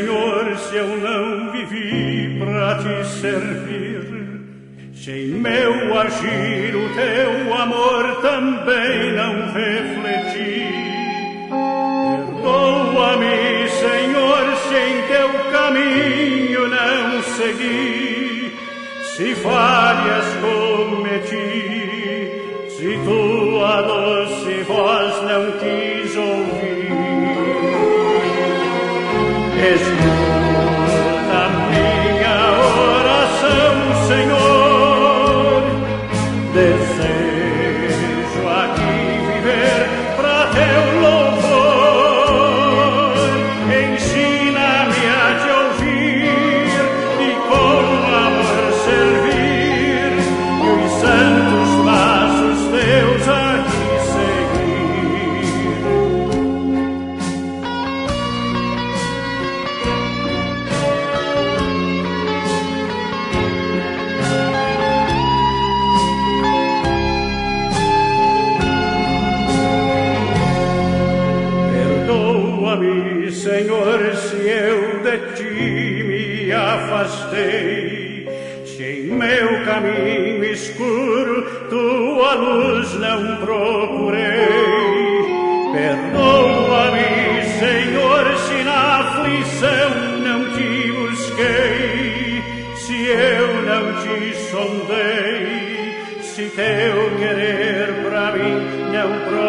Senhor, se eu não vivi para te servir, se em meu agir o teu amor também não refleti. Perdoa-me, Senhor, se em teu caminho não segui, se falhas cometi, se tua doce voz não quis ouvir. Escuta minha oração, Senhor, desejo aqui viver pra teu louvor. Ensina-me a te ouvir e com amor servir, e os santos passos teus aqui Senhor, se eu de ti me afastei, se em meu caminho escuro tua luz não procurei. Perdoa-me, Senhor, se na aflição não te busquei, se eu não te sondei, se teu querer pra mim não procurei.